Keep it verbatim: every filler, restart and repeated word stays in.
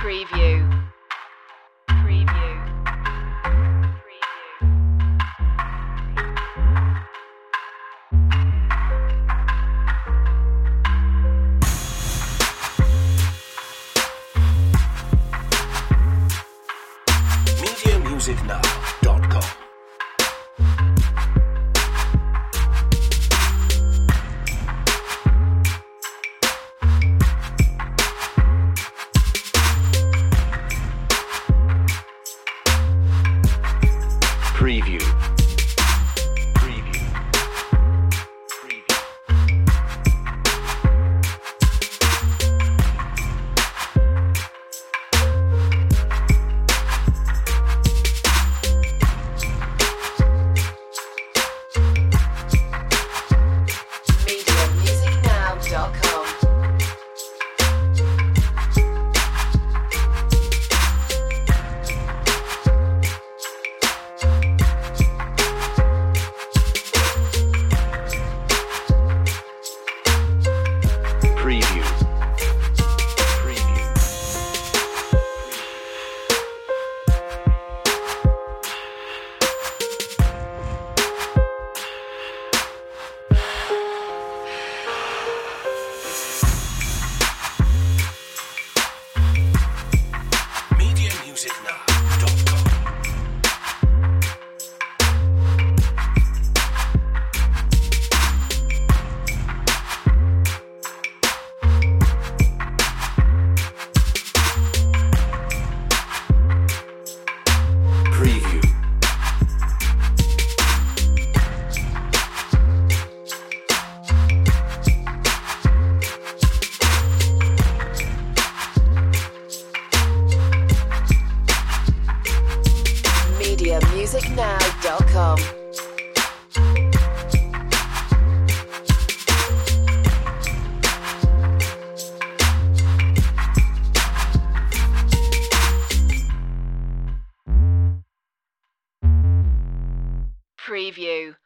Preview. Preview. media music now dot com. Preview. Preview. Preview. media music now dot com. Preview. Preview. media music now dot com. Preview. media music now dot com. Preview.